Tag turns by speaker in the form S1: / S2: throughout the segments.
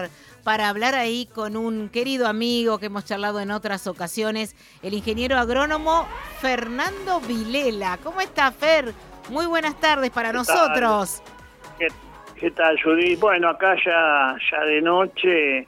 S1: para hablar ahí con un querido amigo que hemos charlado en otras ocasiones, el ingeniero agrónomo Fernando Vilela. ¿Cómo está, Fer? Muy buenas tardes para nosotros.
S2: ¿Qué tal, Judith? Bueno, acá ya de noche,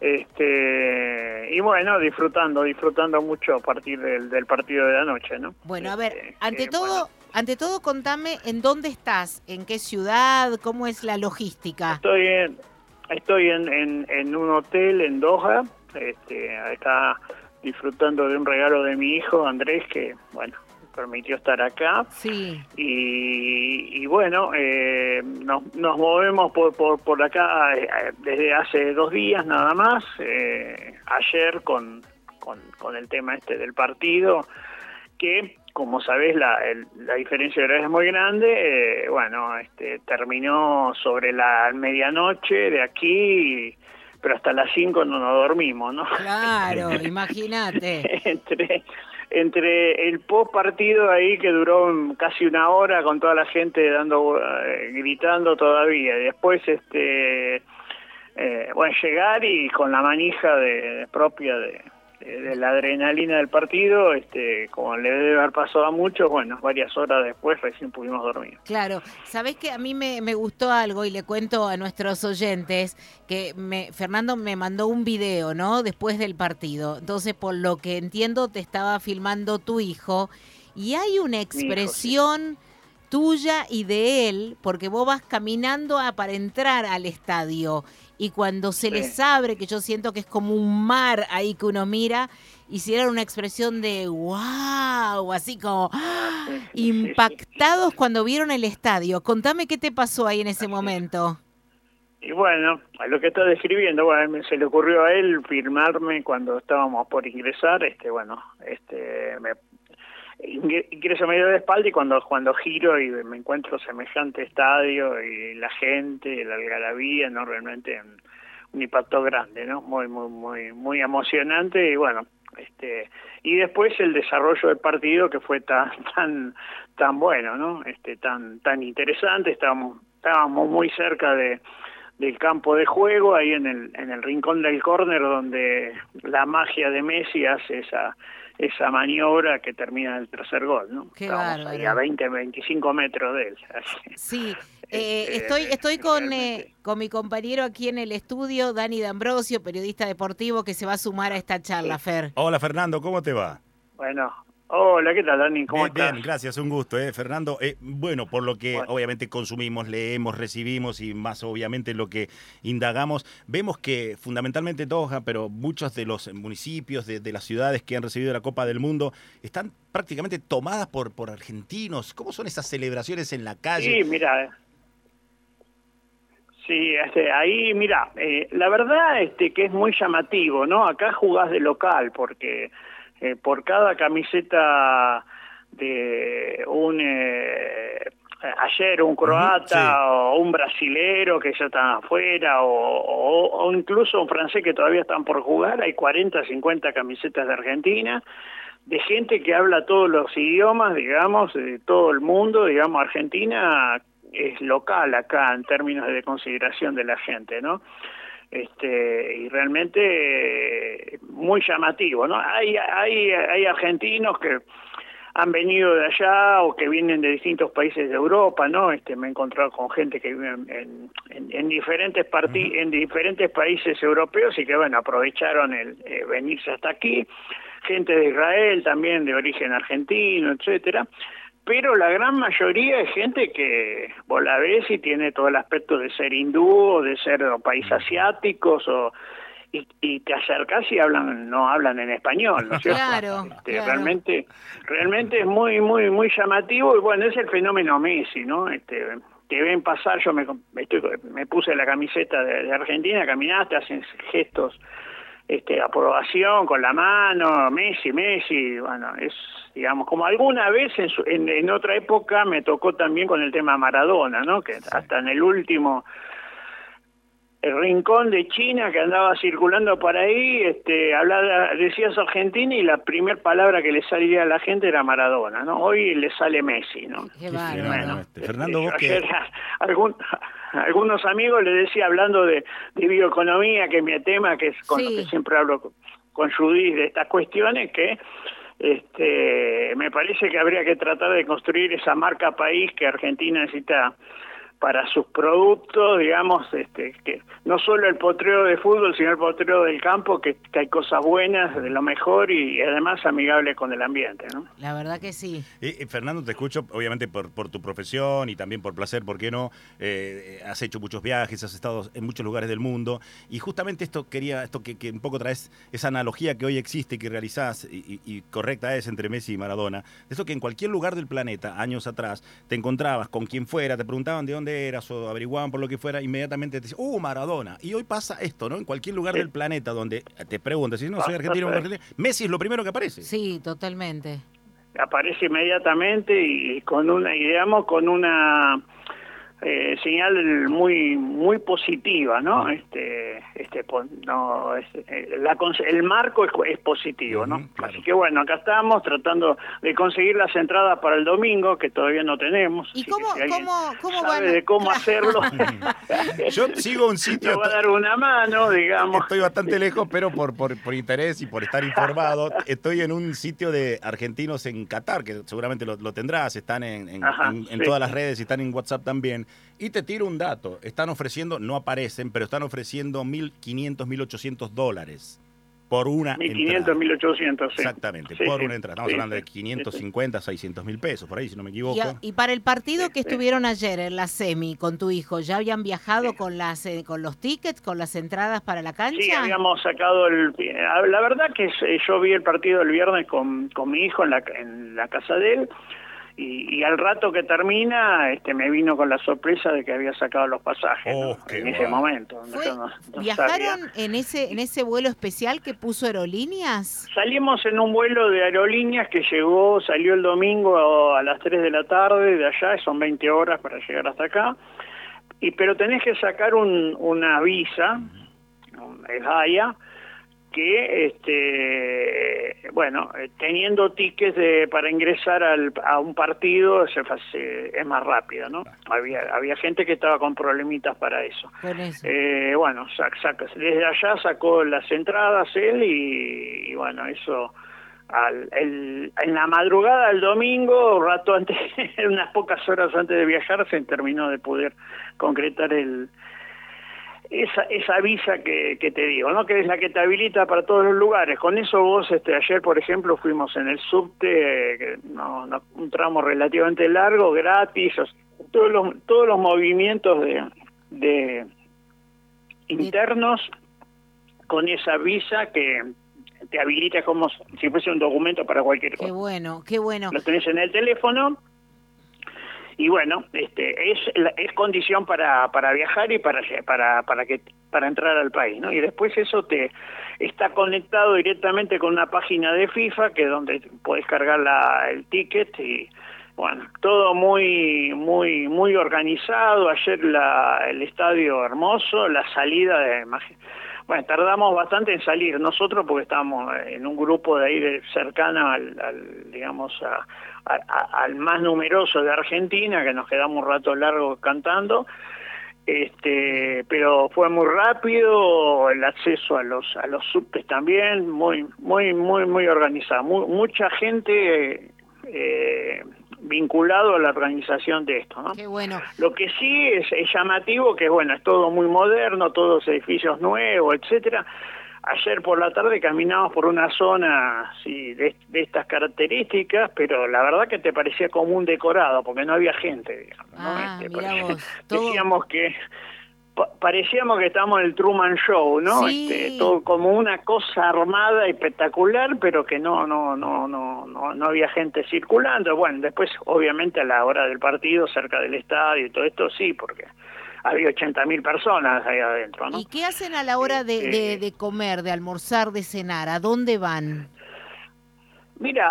S2: y bueno, disfrutando mucho a partir del partido de la noche, ¿no?
S1: Bueno, a ver, ante todo contame en dónde estás, en qué ciudad, cómo es la logística.
S2: Estoy en un hotel en Doha, acá disfrutando de un regalo de mi hijo Andrés, que bueno, permitió estar acá.
S1: Sí.
S2: Y bueno, nos movemos por acá desde hace 2 días nada más. Ayer con el tema del partido, que como sabés la diferencia de horarios es muy grande. Terminó sobre la medianoche de aquí, pero hasta las 5 no nos dormimos, ¿no?
S1: Claro, imagínate.
S2: Entre el post partido ahí, que duró casi 1 hora con toda la gente gritando todavía, y después llegar y con la manija propia de la adrenalina del partido, como le debe haber pasado a muchos, bueno, varias horas después recién pudimos dormir.
S1: Claro, sabés que a mí me gustó algo, y le cuento a nuestros oyentes que Fernando me mandó un video, ¿no?, después del partido. Entonces, por lo que entiendo, te estaba filmando tu hijo, y hay una expresión tuya y de él, porque vos vas caminando para entrar al estadio, y cuando se les abre, que yo siento que es como un mar ahí que uno mira, hicieron una expresión de wow, así como impactados cuando vieron el estadio. Contame qué te pasó ahí en ese momento.
S2: Y bueno, a lo que estás describiendo, bueno, se le ocurrió a él filmarme cuando estábamos por ingresar, ingreso medio de espalda, y cuando giro y me encuentro semejante estadio y la gente, la algarabía, no, realmente un impacto grande, ¿no? Muy emocionante. Y bueno, y después el desarrollo del partido, que fue tan bueno, ¿no? Tan interesante. Estábamos muy cerca del campo de juego, ahí en el rincón del córner, donde la magia de Messi hace esa maniobra que termina en el tercer gol, ¿no?
S1: Qué
S2: Estábamos ahí a 25 metros de él.
S1: Sí, estoy con mi compañero aquí en el estudio, Dani D'Ambrosio, periodista deportivo, que se va a sumar a esta charla, Fer.
S3: Hola, Fernando, ¿cómo te va?
S2: Bueno, hola, ¿qué tal, Dani? ¿Cómo estás?
S3: Bien, gracias, un gusto, Fernando. Bueno, por lo que obviamente consumimos, leemos, recibimos, y más obviamente lo que indagamos, vemos que fundamentalmente Doha, pero muchos de los municipios, de las ciudades que han recibido la Copa del Mundo, están prácticamente tomadas por argentinos. ¿Cómo son esas celebraciones en la calle?
S2: Sí, mira, ahí, mira, la verdad que es muy llamativo, ¿no? Acá jugás de local, porque por cada camiseta de ayer un croata o un brasilero que ya están afuera, o incluso un francés que todavía están por jugar, hay 40, 50 camisetas de Argentina, de gente que habla todos los idiomas, digamos, de todo el mundo. Digamos, Argentina es local acá en términos de consideración de la gente, ¿no? Y realmente muy llamativo, ¿no? Hay argentinos que han venido de allá o que vienen de distintos países de Europa, ¿no? Me he encontrado con gente que vive en diferentes en diferentes países europeos, y que, bueno, aprovecharon el venirse hasta aquí. Gente de Israel también, de origen argentino, etcétera. Pero la gran mayoría es gente que vos la ves y tiene todo el aspecto de ser hindú, o de ser país asiáticos, y te acercás y no hablan en español, ¿no es cierto?
S1: Claro, claro.
S2: Realmente es muy llamativo. Y bueno, es el fenómeno Messi, ¿no? Te ven pasar, yo me puse la camiseta de Argentina, caminaste, hacen gestos, aprobación con la mano, Messi, bueno, es, digamos, como alguna vez en otra época me tocó también con el tema Maradona, ¿no? Que hasta en el último rincón de China que andaba circulando por ahí, decías Argentina y la primera palabra que le salía a la gente era Maradona, ¿no? Hoy le sale Messi, ¿no?
S1: Qué bárbaro.
S3: Bueno, Fernando, vos
S2: ayer algunos amigos les decía, hablando de bioeconomía, que es mi tema, que es con lo que siempre hablo con Judith de estas cuestiones, que me parece que habría que tratar de construir esa marca país que Argentina necesita para sus productos, digamos, que no solo el potrero de fútbol, sino el potrero del campo, que hay cosas buenas, de lo mejor y además amigable con el ambiente, ¿no?
S1: La verdad que sí.
S3: Fernando, te escucho, obviamente por tu profesión y también por placer, ¿por qué no? Has hecho muchos viajes, has estado en muchos lugares del mundo, y justamente esto que un poco traes, esa analogía que hoy existe y que realizás, y correcta es entre Messi y Maradona, de eso que en cualquier lugar del planeta, años atrás, te encontrabas con quien fuera, te preguntaban de dónde eras o averiguaban por lo que fuera, inmediatamente te decían, Maradona. Y hoy pasa esto, ¿no? En cualquier lugar del planeta donde te preguntan, si no, soy argentino, Messi es lo primero que aparece.
S1: Sí, totalmente.
S2: Aparece inmediatamente y con una señal muy positiva, ¿no? El marco es positivo, ¿no? Claro. Así que bueno, acá estamos tratando de conseguir las entradas para el domingo, que todavía no tenemos.
S1: ¿Y cómo
S2: sabe de cómo hacerlo?
S3: Yo sigo un sitio.
S2: Me va a dar una mano, digamos.
S3: Estoy bastante lejos, pero por interés y por estar informado, estoy en un sitio de argentinos en Qatar, que seguramente lo tendrás, están en todas las redes y están en WhatsApp también. Y te tiro un dato, están ofreciendo, no aparecen, pero están ofreciendo $1.500, $1.800 por una
S2: 1.500, 1.800, sí.
S3: Exactamente, por una entrada. Estamos hablando de 550, 600.000 pesos, por ahí, si no me equivoco.
S1: Y para el partido que estuvieron ayer en la semi con tu hijo, ¿ya habían viajado con los tickets, con las entradas para la cancha?
S2: Sí, habíamos sacado la verdad que yo vi el partido el viernes con mi hijo en la casa de él. Y al rato que termina, me vino con la sorpresa de que había sacado los pasajes, ¿no? En ese momento.
S1: ¿Viajaron en ese vuelo especial que puso Aerolíneas?
S2: Salimos en un vuelo de Aerolíneas que salió el domingo a las 3 de la tarde de allá, son 20 horas para llegar hasta acá, pero tenés que sacar una visa, es AIA, que teniendo tickets para ingresar a un partido es más rápido, ¿no? Había gente que estaba con problemitas para eso. Desde allá sacó las entradas él y bueno, eso en la madrugada del domingo, rato antes, unas pocas horas antes de viajar, se terminó de poder concretar esa visa que te digo, ¿no? Que es la que te habilita para todos los lugares. Con eso vos, ayer, por ejemplo, fuimos en el subte, un tramo relativamente largo, gratis, todos los movimientos de internos con esa visa que te habilita como si fuese un documento para cualquier cosa.
S1: Qué bueno.
S2: Lo tenés en el teléfono. Y bueno, es condición para viajar y para entrar al país, ¿no? Y después eso te está conectado directamente con una página de FIFA, que es donde podés cargar el ticket y bueno, todo muy organizado. Ayer el estadio hermoso, la salida bueno, tardamos bastante en salir nosotros porque estábamos en un grupo de ahí cercano al más numeroso de Argentina, que nos quedamos un rato largo cantando, pero fue muy rápido el acceso a los subtes también, muy organizado, mucha gente vinculado a la organización de esto, ¿no?
S1: Qué bueno.
S2: Lo que sí es llamativo, que bueno, es todo muy moderno, todos edificios nuevos, etcétera. Ayer por la tarde caminamos por una zona de estas características, pero la verdad que te parecía como un decorado, porque no había gente, digamos, ¿no? Decíamos que parecíamos que estábamos en el Truman Show, ¿no?
S1: Sí.
S2: Todo como una cosa armada espectacular, pero que no había gente circulando. Bueno, después obviamente a la hora del partido, cerca del estadio y todo esto, sí, porque había 80.000 personas ahí adentro, ¿no?
S1: ¿Y qué hacen a la hora de comer, de almorzar, de cenar? ¿A dónde van?
S2: Mira,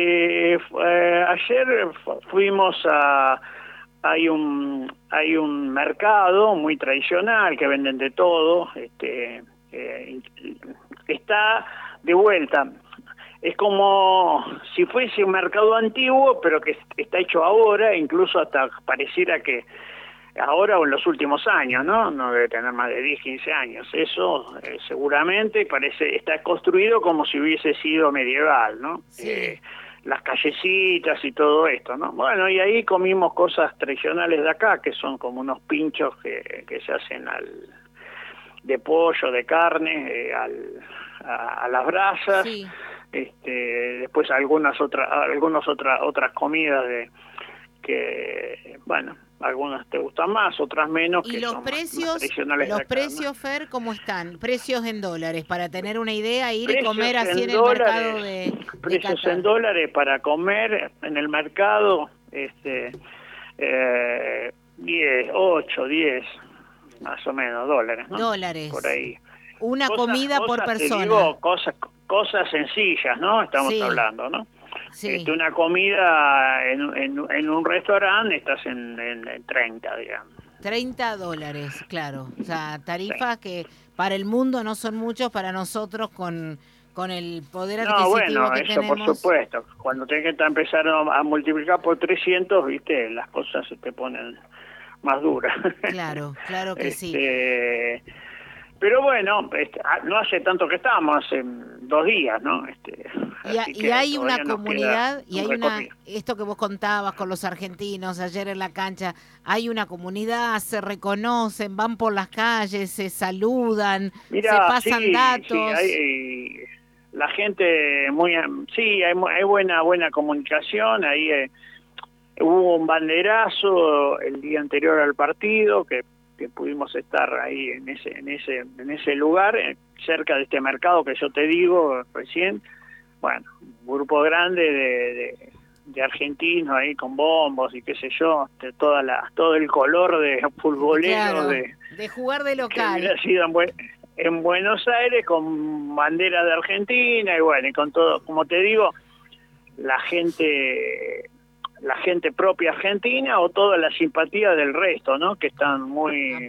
S2: ayer fuimos hay un mercado muy tradicional que venden de todo, está de vuelta. Es como si fuese un mercado antiguo, pero que está hecho ahora, incluso hasta pareciera que ahora o en los últimos años, ¿no? No debe tener más de 10, 15 años. Eso seguramente está construido como si hubiese sido medieval, ¿no?
S1: Sí.
S2: Las callecitas y todo esto, ¿no? Bueno, y ahí comimos cosas tradicionales de acá, que son como unos pinchos que se hacen de pollo, de carne, a las brasas.
S1: Sí.
S2: Después algunas otras comidas que, bueno, algunas te gustan más, otras menos.
S1: ¿Y
S2: que
S1: los
S2: son
S1: precios,
S2: más tradicionales de acá,
S1: precios, Fer, cómo están? Precios en dólares, para tener una idea, ir y
S2: precios
S1: comer así en el
S2: dólares,
S1: mercado de
S2: precios
S1: Qatar.
S2: en dólares para comer en el mercado, 10, 8, 10, más o menos dólares, ¿no?
S1: Dólares.
S2: Por ahí.
S1: Una comida por
S2: te
S1: persona.
S2: digo, cosas sencillas, ¿no? Estamos hablando, ¿no?
S1: Sí.
S2: Una comida en un restaurante estás en 30, digamos.
S1: $30, claro. O sea, tarifas que para el mundo no son muchos, para nosotros con el poder adquisitivo que
S2: eso
S1: tenemos.
S2: por supuesto. Cuando tenés que empezar a multiplicar por 300, viste, las cosas se te ponen más duras.
S1: Claro que sí.
S2: Pero bueno, no hace tanto que estamos, hace 2 días, ¿no?
S1: Y hay una comunidad, y hay esto que vos contabas con los argentinos ayer en la cancha, hay una comunidad, se reconocen, van por las calles, se saludan, se pasan datos.
S2: Sí, la gente hay buena comunicación, ahí hubo un banderazo el día anterior al partido que pudimos estar ahí en ese lugar, cerca de este mercado que yo te digo recién. Bueno, un grupo grande de argentinos ahí con bombos y qué sé yo, todo el color de futbolero,
S1: claro, de jugar de local.
S2: Que hubiera sido en Buenos Aires con bandera de Argentina y bueno, y con todo, como te digo, la gente propia argentina o toda la simpatía del resto, ¿no? Que están muy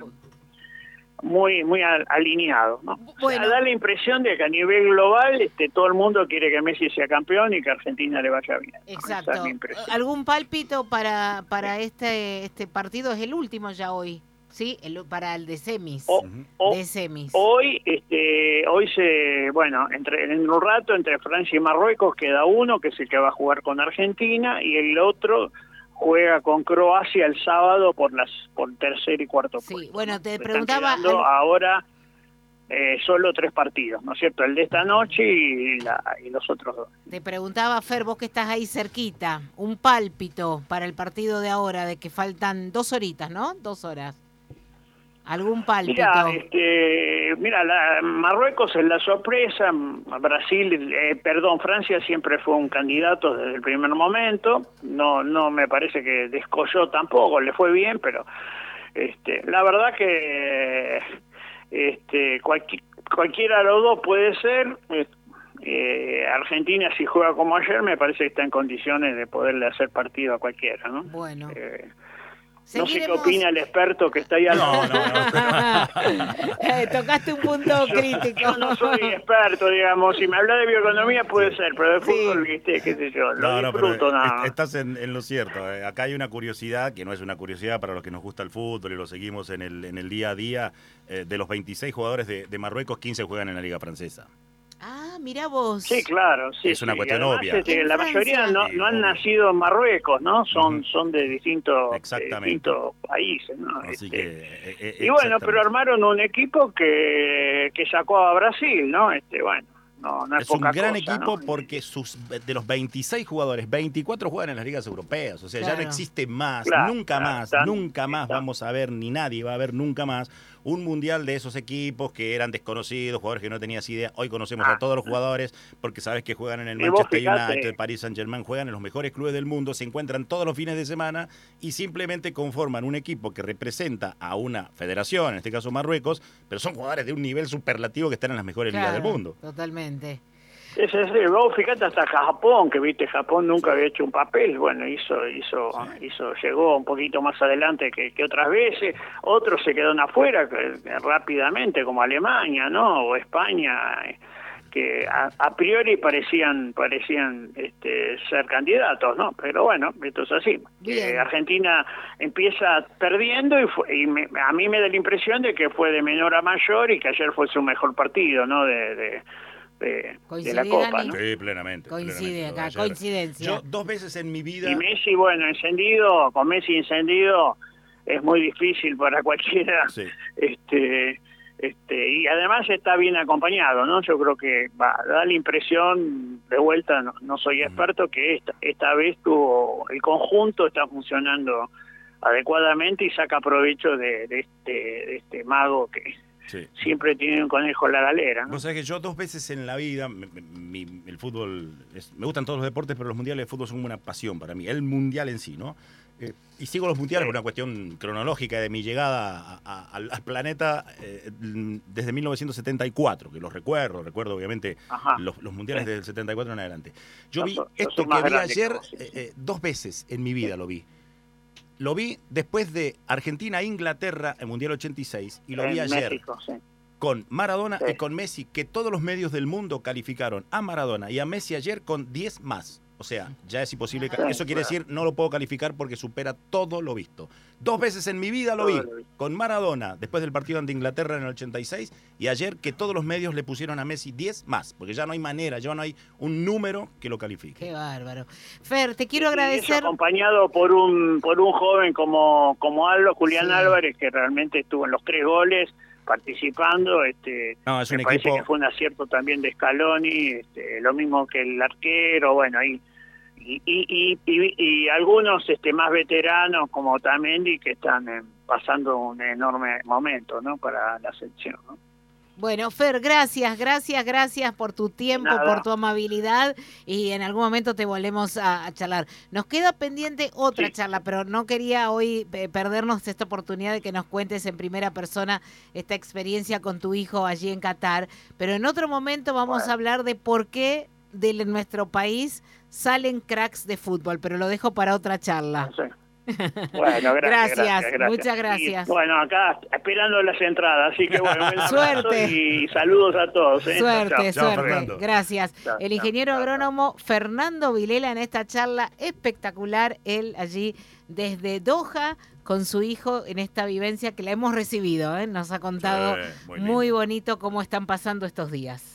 S2: alineados, ¿no?
S1: Bueno.
S2: O sea, da la impresión de que a nivel global todo el mundo quiere que Messi sea campeón y que Argentina le vaya bien.
S1: Exacto.
S2: Esa es mi impresión.
S1: ¿Algún pálpito para este partido? Es el último ya hoy, ¿sí? Para el de semis.
S2: Hoy en un rato entre Francia y Marruecos queda uno, que es el que va a jugar con Argentina, y el otro juega con Croacia el sábado por tercer y cuarto puesto.
S1: Sí, bueno, te
S2: Están
S1: preguntaba
S2: quedando ahora solo 3 partidos, ¿no es cierto? El de esta noche y los otros 2.
S1: Te preguntaba, Fer, vos que estás ahí cerquita, un pálpito para el partido de ahora, de que faltan 2 horitas, ¿no? 2 horas. ¿Algún pálpito?
S2: Mira, Marruecos es la sorpresa, Francia siempre fue un candidato desde el primer momento, no me parece que descolló tampoco, le fue bien, pero la verdad que cualquiera de los dos puede ser. Argentina, si juega como ayer, me parece que está en condiciones de poderle hacer partido a cualquiera, ¿no?
S1: Bueno.
S2: No sé qué opina el experto que está ahí al lado.
S1: Tocaste un punto crítico.
S2: Yo no soy experto, digamos. Si me habla de bioeconomía puede ser, pero de fútbol, qué sé yo, lo disfruto nada.
S3: Estás en lo cierto. Acá hay una curiosidad, que no es una curiosidad para los que nos gusta el fútbol y lo seguimos en el día a día. De los 26 jugadores de Marruecos, 15 juegan en la Liga Francesa.
S1: Ah, mira vos.
S2: Sí, claro. Sí,
S3: es una cuestión
S2: además,
S3: obvia.
S2: La mayoría no han nacido en Marruecos, ¿no? Son de distintos países, ¿no?
S3: Así que,
S2: y bueno, pero armaron un equipo que sacó a Brasil, ¿no? No
S3: es un gran
S2: cosa,
S3: equipo,
S2: ¿no?
S3: porque de los 26 jugadores, 24 juegan en las ligas europeas. O sea, ya no existe más, nunca más vamos a ver, ni nadie va a ver nunca más un mundial de esos equipos que eran desconocidos, jugadores que no tenías idea. Hoy conocemos a todos los jugadores porque sabes que juegan en el Manchester United, el Paris Saint-Germain, juegan en los mejores clubes del mundo, se encuentran todos los fines de semana y simplemente conforman un equipo que representa a una federación, en este caso Marruecos, pero son jugadores de un nivel superlativo que están en las mejores ligas del mundo.
S1: Totalmente.
S2: Vos fíjate hasta Japón, que viste, Japón nunca había hecho un papel, bueno, llegó un poquito más adelante que otras veces, otros se quedaron afuera rápidamente, como Alemania, ¿no? O España, que a priori parecían ser candidatos, ¿no? Pero bueno, esto es así. Argentina empieza perdiendo a mí me da la impresión de que fue de menor a mayor y que ayer fue su mejor partido, ¿no? De la Copa, ¿no?
S3: Sí, plenamente.
S1: Coincide
S3: plenamente.
S1: acá, coincidencia.
S3: Yo 2 veces en mi vida...
S2: Y Messi, con Messi encendido es muy difícil para cualquiera.
S3: Sí.
S2: Y además está bien acompañado, ¿no? Yo creo que da la impresión, de vuelta, no soy experto, que esta vez el conjunto está funcionando adecuadamente y saca provecho de este mago que siempre tiene un conejo en la galera, ¿no?
S3: Vos sabés que yo 2 veces en la vida, el fútbol, me gustan todos los deportes, pero los mundiales de fútbol son una pasión para mí, el mundial en sí, ¿no? Y sigo los mundiales por una cuestión cronológica de mi llegada al planeta desde 1974, que los recuerdo obviamente los mundiales del 74 en adelante. Yo vi esto que vi ayer 2 veces en mi vida lo vi. Lo vi después de Argentina-Inglaterra en Mundial 86 y lo vi ayer
S2: México,
S3: con Maradona y con Messi, que todos los medios del mundo calificaron a Maradona y a Messi ayer con 10 más. O sea, ya es imposible. Eso quiere decir, no lo puedo calificar porque supera todo lo visto. 2 veces en mi vida lo vi con Maradona después del partido ante Inglaterra en el 86 y ayer que todos los medios le pusieron a Messi 10 más, porque ya no hay manera, ya no hay un número que lo califique.
S1: Qué bárbaro. Fer, te quiero agradecer.
S2: Acompañado por un joven como Julián Álvarez, que realmente estuvo en los 3 goles participando.
S3: Es un
S2: me parece que fue un acierto también de Scaloni, lo mismo que el arquero, bueno, ahí y algunos más veteranos como Otamendi, que están pasando un enorme momento, ¿no, para la selección, ¿no?
S1: Bueno, Fer, gracias por tu tiempo, por tu amabilidad, y en algún momento te volvemos a charlar. Nos queda pendiente otra charla, pero no quería hoy perdernos esta oportunidad de que nos cuentes en primera persona esta experiencia con tu hijo allí en Qatar, pero en otro momento vamos a hablar de por qué de nuestro país salen cracks de fútbol, pero lo dejo para otra charla.
S2: Sí. Bueno, gracias,
S1: muchas gracias.
S2: Y, bueno, acá esperando las entradas, así que bueno,
S1: suerte
S2: y saludos a todos.
S1: Suerte.
S3: Fernando.
S1: Gracias. El ingeniero agrónomo Fernando Vilela en esta charla espectacular, él allí desde Doha con su hijo en esta vivencia que la hemos recibido, nos ha contado muy bonito cómo están pasando estos días.